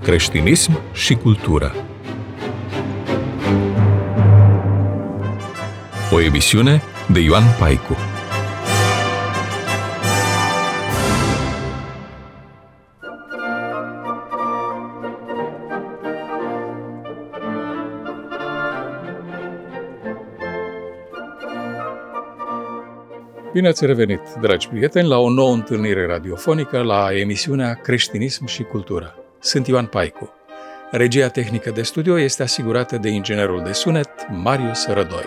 creștinism și cultură. O emisiune de Ioan Paicu. Bine ați revenit, dragi prieteni, la o nouă întâlnire radiofonică la emisiunea Creștinism și cultură. Sunt Ioan Paicu. Regia tehnică de studio este asigurată de inginerul de sunet Marius Rădoi.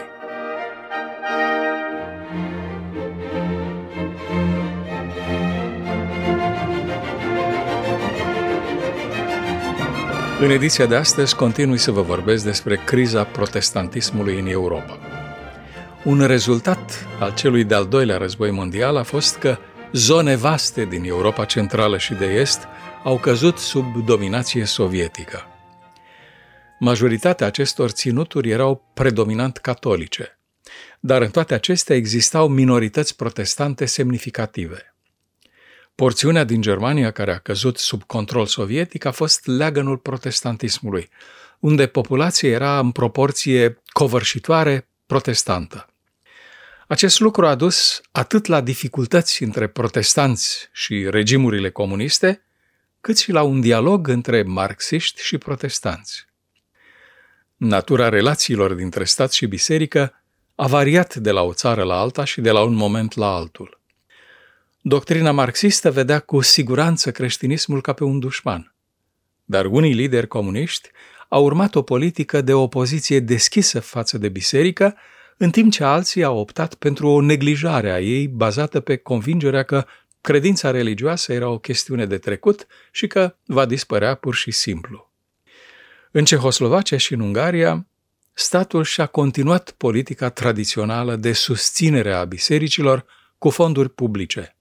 În ediția de astăzi continui să vă vorbesc despre criza protestantismului în Europa. Un rezultat al celui de-al doilea război mondial a fost că zone vaste din Europa Centrală și de Est au căzut sub dominație sovietică. Majoritatea acestor ținuturi erau predominant catolice, dar în toate acestea existau minorități protestante semnificative. Porțiunea din Germania care a căzut sub control sovietic a fost leagănul protestantismului, unde populația era în proporție covârșitoare protestantă. Acest lucru a dus atât la dificultăți între protestanți și regimurile comuniste, cât și la un dialog între marxiști și protestanți. Natura relațiilor dintre stat și biserică a variat de la o țară la alta și de la un moment la altul. Doctrina marxistă vedea cu siguranță creștinismul ca pe un dușman, dar unii lideri comuniști au urmat o politică de opoziție deschisă față de biserică, în timp ce alții au optat pentru o neglijare a ei bazată pe convingerea că credința religioasă era o chestiune de trecut și că va dispărea pur și simplu. În Cehoslovacia și în Ungaria, statul și-a continuat politica tradițională de susținere a bisericilor cu fonduri publice.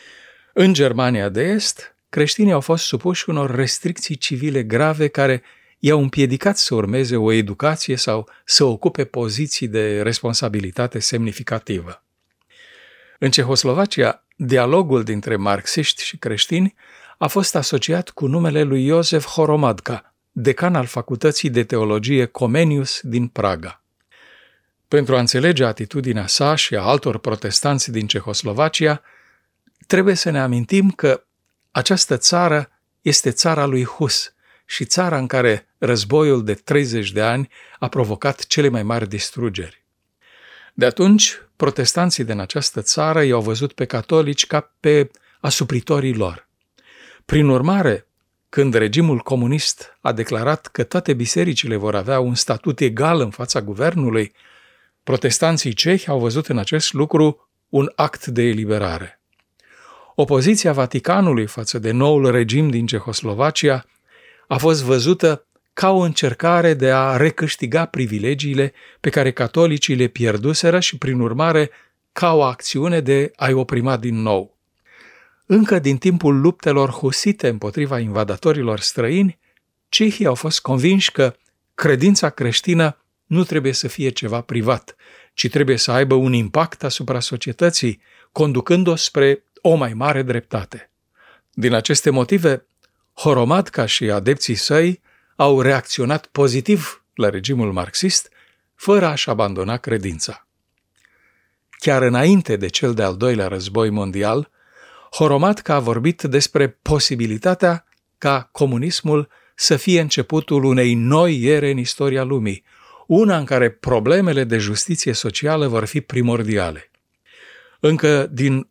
În Germania de Est, creștinii au fost supuși unor restricții civile grave care i-au împiedicat să urmeze o educație sau să ocupe poziții de responsabilitate semnificativă. În Cehoslovacia, dialogul dintre marxiști și creștini a fost asociat cu numele lui Josef Horomadka, decan al Facultății de Teologie Comenius din Praga. Pentru a înțelege atitudinea sa și a altor protestanți din Cehoslovacia, trebuie să ne amintim că această țară este țara lui Hus și țara în care războiul de 30 de ani a provocat cele mai mari distrugeri. De atunci, protestanții din această țară i-au văzut pe catolici ca pe asupritorii lor. Prin urmare, când regimul comunist a declarat că toate bisericile vor avea un statut egal în fața guvernului, protestanții cehi au văzut în acest lucru un act de eliberare. Opoziția Vaticanului față de noul regim din Cehoslovacia a fost văzută ca o încercare de a recâștiga privilegiile pe care catolicii le pierduseră și, prin urmare, ca o acțiune de a-i oprima din nou. Încă din timpul luptelor husite împotriva invadatorilor străini, cehii au fost convinși că credința creștină nu trebuie să fie ceva privat, ci trebuie să aibă un impact asupra societății, conducând-o spre o mai mare dreptate. Din aceste motive, Horomadka și adepții săi au reacționat pozitiv la regimul marxist, fără a-și abandona credința. Chiar înainte de cel de-al doilea război mondial, Horomadka a vorbit despre posibilitatea ca comunismul să fie începutul unei noi ere în istoria lumii, una în care problemele de justiție socială vor fi primordiale. Încă din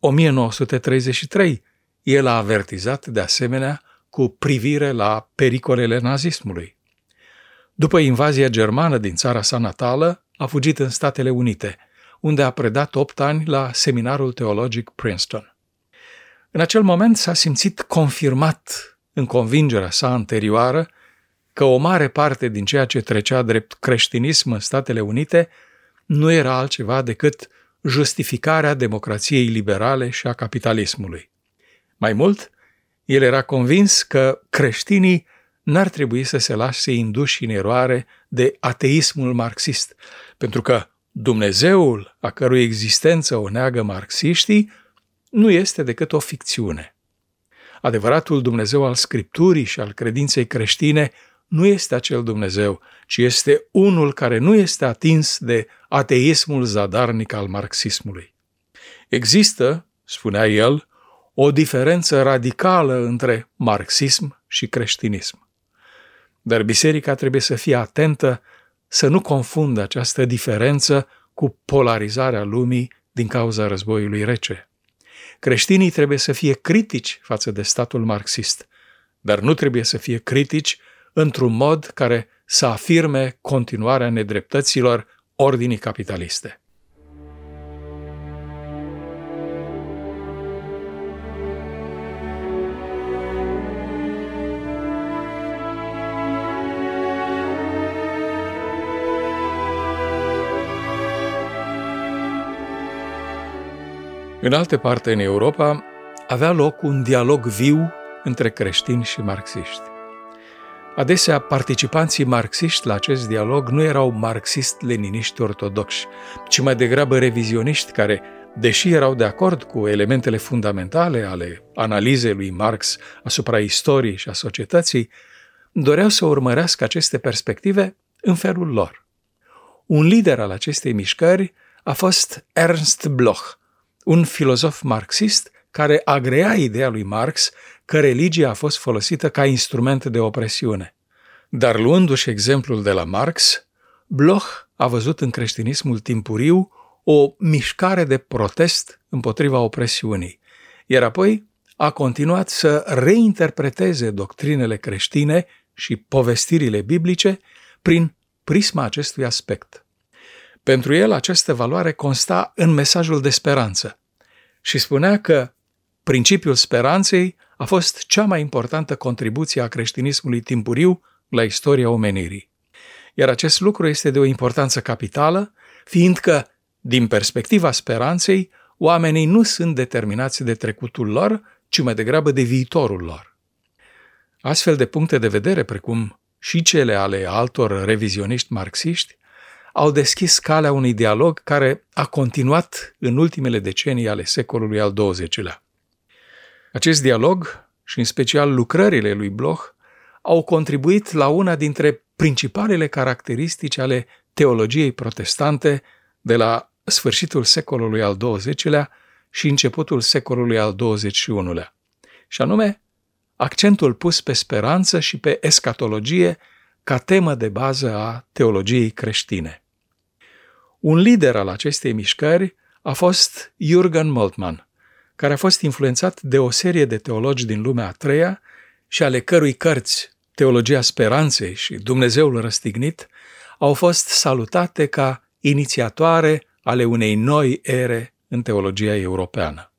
1933, el a avertizat de asemenea cu privire la pericolele nazismului. După invazia germană din țara sa natală, a fugit în Statele Unite, unde a predat 8 ani la seminarul teologic Princeton. În acel moment s-a simțit confirmat în convingerea sa anterioară că o mare parte din ceea ce trecea drept creștinism în Statele Unite nu era altceva decât justificarea democrației liberale și a capitalismului. Mai mult, el era convins că creștinii n-ar trebui să se lase induși în eroare de ateismul marxist, pentru că Dumnezeul, a cărui existență o neagă marxiștii, nu este decât o ficțiune. Adevăratul Dumnezeu al Scripturii și al credinței creștine nu este acel Dumnezeu, ci este unul care nu este atins de ateismul zadarnic al marxismului. Există, spunea el, o diferență radicală între marxism și creștinism. Dar biserica trebuie să fie atentă să nu confundă această diferență cu polarizarea lumii din cauza războiului rece. Creștinii trebuie să fie critici față de statul marxist, dar nu trebuie să fie critici într-un mod care să afirme continuarea nedreptăților ordinii capitaliste. În alte parte în Europa avea loc un dialog viu între creștini și marxiști. Adesea, participanții marxiști la acest dialog nu erau marxist-leniniști ortodoxi, ci mai degrabă revizioniști care, deși erau de acord cu elementele fundamentale ale analizei lui Marx asupra istoriei și a societății, doreau să urmărească aceste perspective în felul lor. Un lider al acestei mișcări a fost Ernst Bloch, un filozof marxist care agrea ideea lui Marx că religia a fost folosită ca instrument de opresiune. Dar luându-și exemplul de la Marx, Bloch a văzut în creștinismul timpuriu o mișcare de protest împotriva opresiunii, iar apoi a continuat să reinterpreteze doctrinele creștine și povestirile biblice prin prisma acestui aspect. Pentru el, această valoare consta în mesajul de speranță și spunea că principiul speranței a fost cea mai importantă contribuție a creștinismului timpuriu la istoria omenirii. Iar acest lucru este de o importanță capitală, fiindcă, din perspectiva speranței, oamenii nu sunt determinați de trecutul lor, ci mai degrabă de viitorul lor. Astfel de puncte de vedere, precum și cele ale altor revizioniști marxiști, au deschis calea unui dialog care a continuat în ultimele decenii ale secolului al XX-lea. Acest dialog, și în special lucrările lui Bloch, au contribuit la una dintre principalele caracteristici ale teologiei protestante de la sfârșitul secolului al XX-lea și începutul secolului al XXI-lea, și anume accentul pus pe speranță și pe escatologie ca temă de bază a teologiei creștine. Un lider al acestei mișcări a fost Jürgen Moltmann, care a fost influențat de o serie de teologi din lumea a treia și ale cărui cărți, Teologia Speranței și Dumnezeul Răstignit, au fost salutate ca inițiatoare ale unei noi ere în teologia europeană.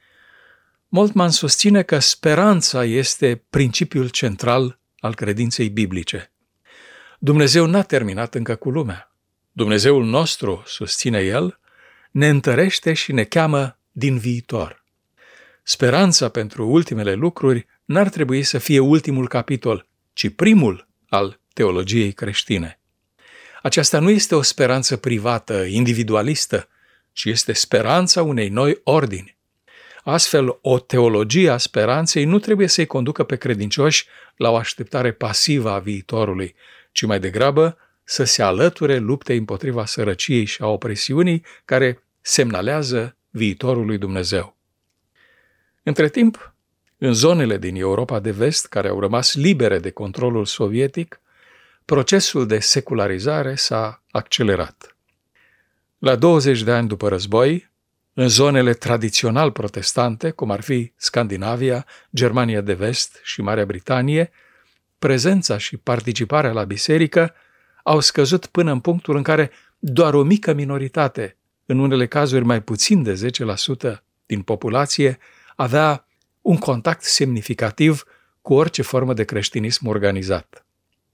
Moltmann susține că speranța este principiul central al credinței biblice. Dumnezeu n-a terminat încă cu lumea. Dumnezeul nostru, susține el, ne întărește și ne cheamă din viitor. Speranța pentru ultimele lucruri n-ar trebui să fie ultimul capitol, ci primul al teologiei creștine. Aceasta nu este o speranță privată, individualistă, ci este speranța unei noi ordini. Astfel, o teologie a speranței nu trebuie să-i conducă pe credincioși la o așteptare pasivă a viitorului, ci mai degrabă să se alăture luptei împotriva sărăciei și a opresiunii care semnalează viitorul lui Dumnezeu. Între timp, în zonele din Europa de Vest, care au rămas libere de controlul sovietic, procesul de secularizare s-a accelerat. La 20 de ani după război, în zonele tradițional protestante, cum ar fi Scandinavia, Germania de Vest și Marea Britanie, prezența și participarea la biserică au scăzut până în punctul în care doar o mică minoritate, în unele cazuri mai puțin de 10% din populație, avea un contact semnificativ cu orice formă de creștinism organizat.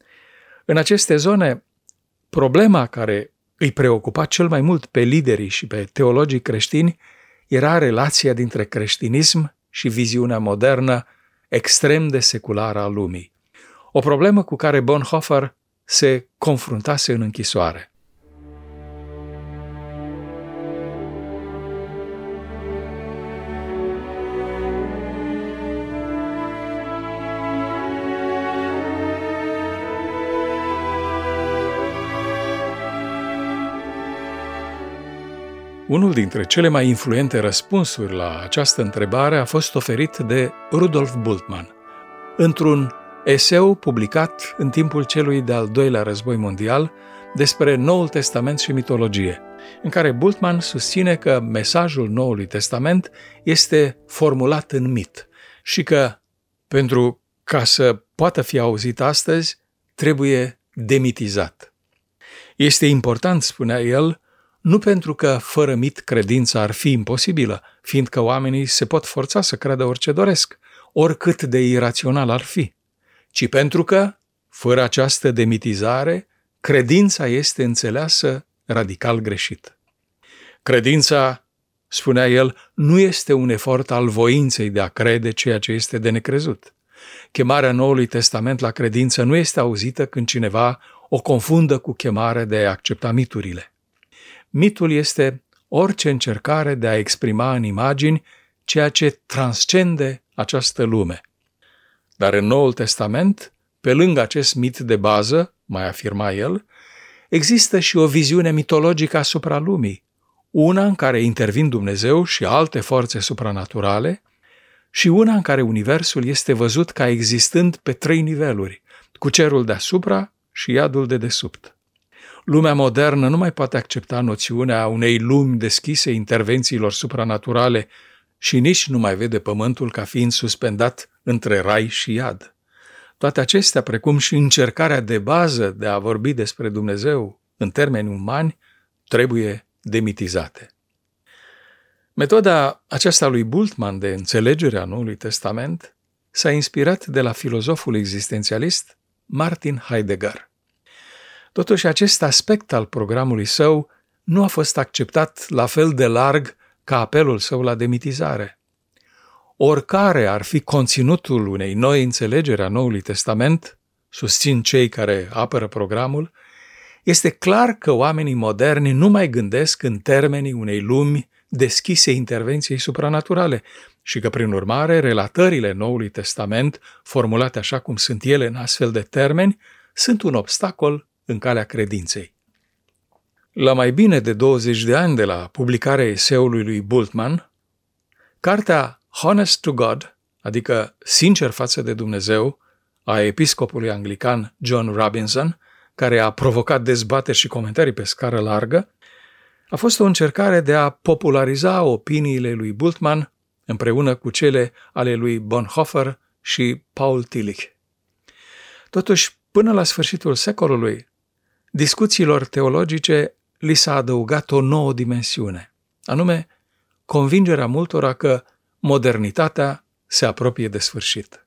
În aceste zone, problema care îi preocupa cel mai mult pe liderii și pe teologii creștini era relația dintre creștinism și viziunea modernă extrem de seculară a lumii. O problemă cu care Bonhoeffer se confruntase în închisoare. Unul dintre cele mai influente răspunsuri la această întrebare a fost oferit de Rudolf Bultmann într-un eseu publicat în timpul celui de-al doilea război mondial despre Noul Testament și mitologie, în care Bultmann susține că mesajul Noului Testament este formulat în mit și că, pentru ca să poată fi auzit astăzi, trebuie demitizat. Este important, spunea el, nu pentru că fără mit credința ar fi imposibilă, fiindcă oamenii se pot forța să creadă orice doresc, oricât de irațional ar fi, ci pentru că, fără această demitizare, credința este înțeleasă radical greșit. Credința, spunea el, nu este un efort al voinței de a crede ceea ce este de necrezut. Chemarea Noului Testament la credință nu este auzită când cineva o confundă cu chemarea de a accepta miturile. Mitul este orice încercare de a exprima în imagini ceea ce transcende această lume. Dar în Noul Testament, pe lângă acest mit de bază, mai afirma el, există și o viziune mitologică asupra lumii, una în care intervin Dumnezeu și alte forțe supranaturale și una în care universul este văzut ca existând pe 3 niveluri, cu cerul deasupra și iadul de desubt. Lumea modernă nu mai poate accepta noțiunea unei lumi deschise intervențiilor supranaturale și nici nu mai vede pământul ca fiind suspendat între rai și iad. Toate acestea, precum și încercarea de bază de a vorbi despre Dumnezeu în termeni umani, trebuie demitizate. Metoda aceasta lui Bultmann de înțelegere a Noului Testament s-a inspirat de la filozoful existențialist Martin Heidegger. Totuși, acest aspect al programului său nu a fost acceptat la fel de larg ca apelul său la demitizare. Oricare ar fi conținutul unei noi înțelegeri a Noului Testament, susțin cei care apără programul, este clar că oamenii moderni nu mai gândesc în termenii unei lumi deschise intervenției supranaturale și că, prin urmare, relatările Noului Testament, formulate așa cum sunt ele în astfel de termeni, sunt un obstacol în calea credinței. La mai bine de 20 de ani de la publicarea eseului lui Bultmann, cartea Honest to God, adică Sincer față de Dumnezeu, a episcopului anglican John Robinson, care a provocat dezbateri și comentarii pe scară largă, a fost o încercare de a populariza opiniile lui Bultmann împreună cu cele ale lui Bonhoeffer și Paul Tillich. Totuși, până la sfârșitul secolului, discuțiilor teologice li s-a adăugat o nouă dimensiune, anume convingerea multora că modernitatea se apropie de sfârșit.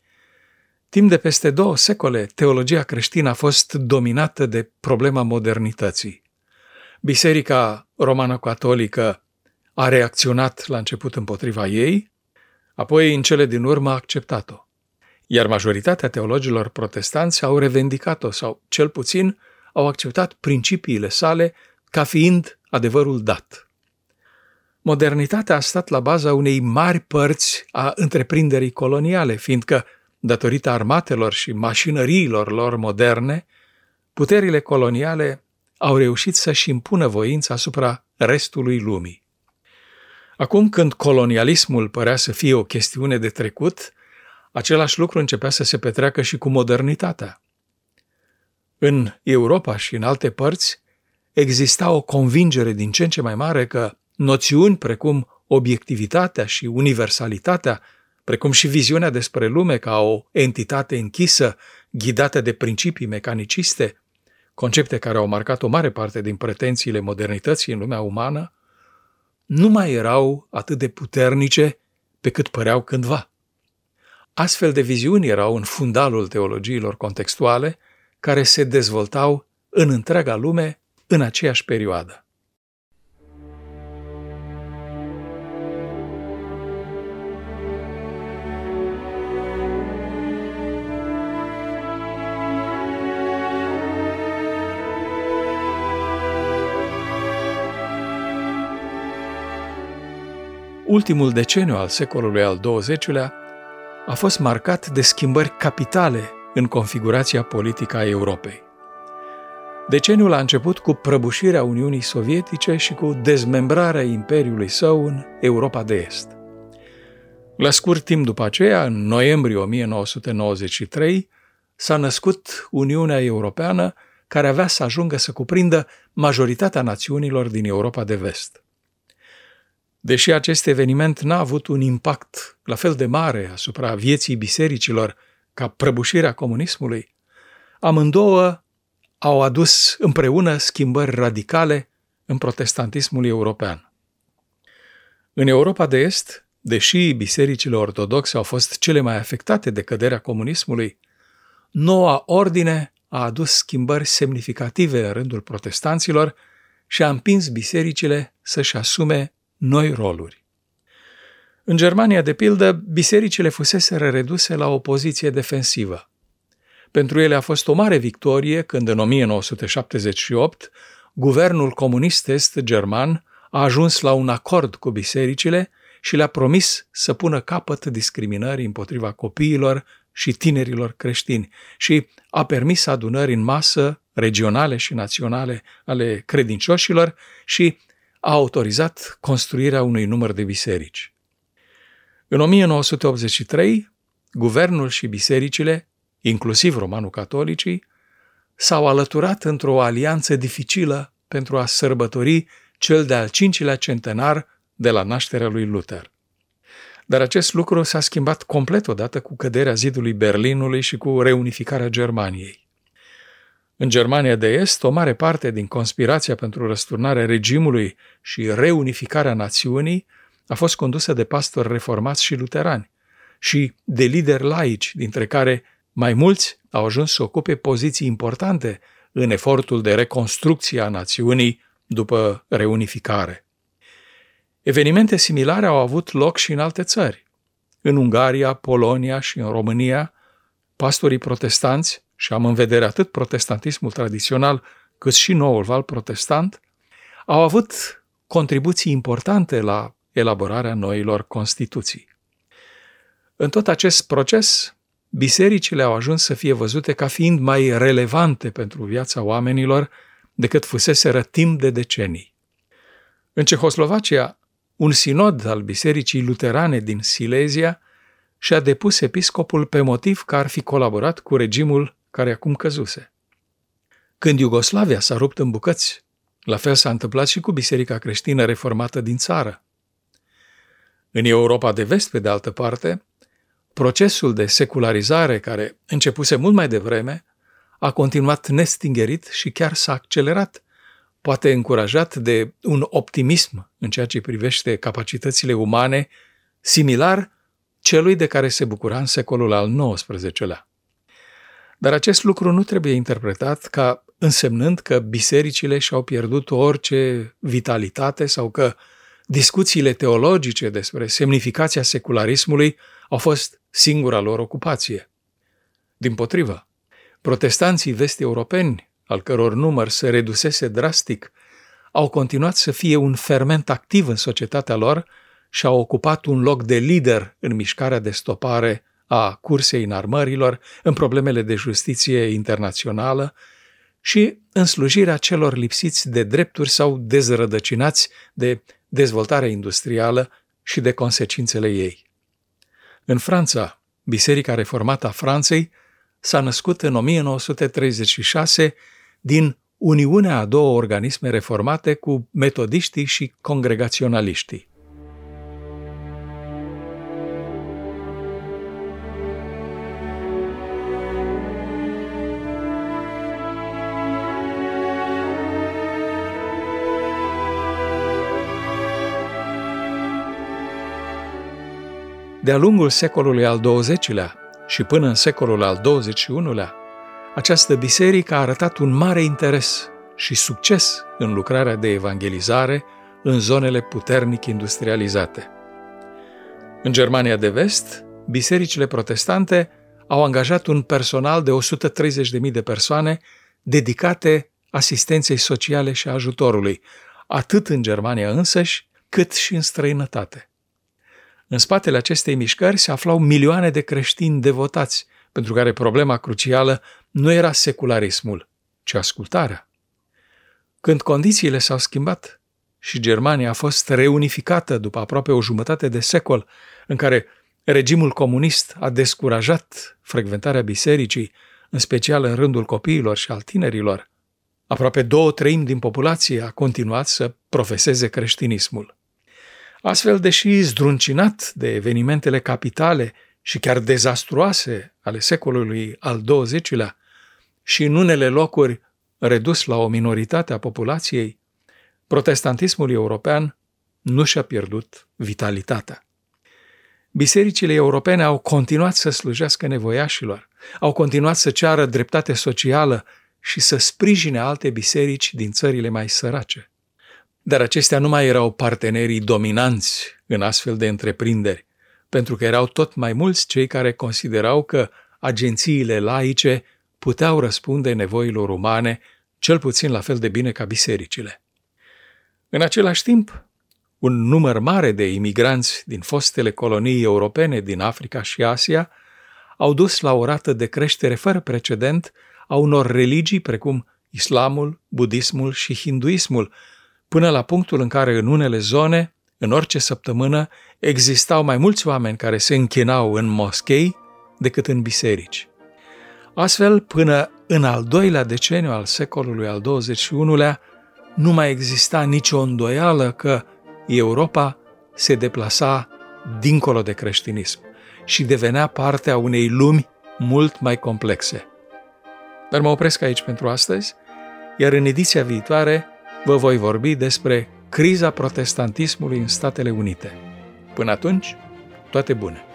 Timp de peste 2 secole, teologia creștină a fost dominată de problema modernității. Biserica romano-catolică a reacționat la început împotriva ei, apoi în cele din urmă a acceptat-o. Iar majoritatea teologilor protestanți au revendicat-o sau, cel puțin, au acceptat principiile sale ca fiind adevărul dat. Modernitatea a stat la baza unei mari părți a întreprinderii coloniale, fiindcă, datorită armatelor și mașinăriilor lor moderne, puterile coloniale au reușit să-și impună voința asupra restului lumii. Acum, când colonialismul părea să fie o chestiune de trecut, același lucru începea să se petreacă și cu modernitatea. În Europa și în alte părți exista o convingere din ce în ce mai mare că noțiuni precum obiectivitatea și universalitatea, precum și viziunea despre lume ca o entitate închisă, ghidată de principii mecaniciste, concepte care au marcat o mare parte din pretențiile modernității în lumea umană, nu mai erau atât de puternice pe cât păreau cândva. Astfel de viziuni erau în fundalul teologiilor contextuale care se dezvoltau în întreaga lume în aceeași perioadă. Ultimul deceniu al secolului al XX-lea a fost marcat de schimbări capitale în configurația politică a Europei. Deceniul a început cu prăbușirea Uniunii Sovietice și cu dezmembrarea imperiului său în Europa de Est. La scurt timp după aceea, în noiembrie 1993, s-a născut Uniunea Europeană, care avea să ajungă să cuprindă majoritatea națiunilor din Europa de Vest. Deși acest eveniment n-a avut un impact la fel de mare asupra vieții bisericilor ca prăbușirea comunismului, amândouă au adus împreună schimbări radicale în protestantismul european. În Europa de Est, deși bisericile ortodoxe au fost cele mai afectate de căderea comunismului, noua ordine a adus schimbări semnificative în rândul protestanților și a împins bisericile să-și asume noi roluri. În Germania, de pildă, bisericile fuseseră reduse la o poziție defensivă. Pentru ele a fost o mare victorie când, în 1978, guvernul comunist est-german a ajuns la un acord cu bisericile și le-a promis să pună capăt discriminării împotriva copiilor și tinerilor creștini și a permis adunări în masă, regionale și naționale, ale credincioșilor și a autorizat construirea unui număr de biserici. În 1983, guvernul și bisericile, inclusiv romano-catolicii, s-au alăturat într-o alianță dificilă pentru a sărbători cel de-al 5-lea centenar de la nașterea lui Luther. Dar acest lucru s-a schimbat complet odată cu căderea zidului Berlinului și cu reunificarea Germaniei. În Germania de Est, o mare parte din conspirația pentru răsturnarea regimului și reunificarea națiunii a fost condusă de pastori reformați și luterani și de lideri laici, dintre care mai mulți au ajuns să ocupe poziții importante în efortul de reconstrucție a națiunii după reunificare. Evenimente similare au avut loc și în alte țări. În Ungaria, Polonia și în România, pastorii protestanți, și am în vedere atât protestantismul tradițional cât și noul val protestant, au avut contribuții importante la elaborarea noilor Constituții. În tot acest proces, bisericile au ajuns să fie văzute ca fiind mai relevante pentru viața oamenilor decât fuseseră timp de decenii. În Cehoslovacia, un sinod al Bisericii Luterane din Silezia și-a depus episcopul pe motiv că ar fi colaborat cu regimul care acum căzuse. Când Iugoslavia s-a rupt în bucăți, la fel s-a întâmplat și cu Biserica Creștină Reformată din țară. În Europa de Vest, pe de altă parte, procesul de secularizare, care începuse mult mai devreme, a continuat nestingerit și chiar s-a accelerat, poate încurajat de un optimism în ceea ce privește capacitățile umane, similar celui de care se bucura în secolul al XIX-lea. Dar acest lucru nu trebuie interpretat ca însemnând că bisericile și-au pierdut orice vitalitate sau că discuțiile teologice despre semnificația secularismului au fost singura lor ocupație. Dimpotrivă, protestanții vest-europeni, al căror număr se redusese drastic, au continuat să fie un ferment activ în societatea lor și au ocupat un loc de lider în mișcarea de stopare a cursei înarmărilor, în problemele de justiție internațională și în slujirea celor lipsiți de drepturi sau dezrădăcinați de dezvoltarea industrială și de consecințele ei. În Franța, Biserica Reformată a Franței s-a născut în 1936 din uniunea a două organisme reformate cu metodiștii și congregaționaliștii. De-a lungul secolului al XX-lea și până în secolul al XXI-lea, această biserică a arătat un mare interes și succes în lucrarea de evangelizare în zonele puternic industrializate. În Germania de Vest, bisericile protestante au angajat un personal de 130.000 de persoane dedicate asistenței sociale și ajutorului, atât în Germania însăși, cât și în străinătate. În spatele acestei mișcări se aflau milioane de creștini devotați, pentru care problema crucială nu era secularismul, ci ascultarea. Când condițiile s-au schimbat și Germania a fost reunificată după aproape o jumătate de secol în care regimul comunist a descurajat frecventarea bisericii, în special în rândul copiilor și al tinerilor, aproape 2/3 din populație a continuat să profeseze creștinismul. Astfel, deși zdruncinat de evenimentele capitale și chiar dezastruoase ale secolului al XX-lea și în unele locuri redus la o minoritate a populației, protestantismul european nu și-a pierdut vitalitatea. Bisericile europene au continuat să slujească nevoiașilor, au continuat să ceară dreptate socială și să sprijine alte biserici din țările mai sărace. Dar acestea nu mai erau partenerii dominanți în astfel de întreprinderi, pentru că erau tot mai mulți cei care considerau că agențiile laice puteau răspunde nevoilor umane cel puțin la fel de bine ca bisericile. În același timp, un număr mare de imigranți din fostele colonii europene din Africa și Asia au dus la o rată de creștere fără precedent a unor religii precum islamul, budismul și hinduismul, până la punctul în care în unele zone, în orice săptămână, existau mai mulți oameni care se închinau în moschei decât în biserici. Astfel, până în al doilea deceniu al secolului al XXI-lea, nu mai exista nicio îndoială că Europa se deplasa dincolo de creștinism și devenea parte a unei lumi mult mai complexe. Dar mă opresc aici pentru astăzi, iar în ediția viitoare vă voi vorbi despre criza protestantismului în Statele Unite. Până atunci, toate bune!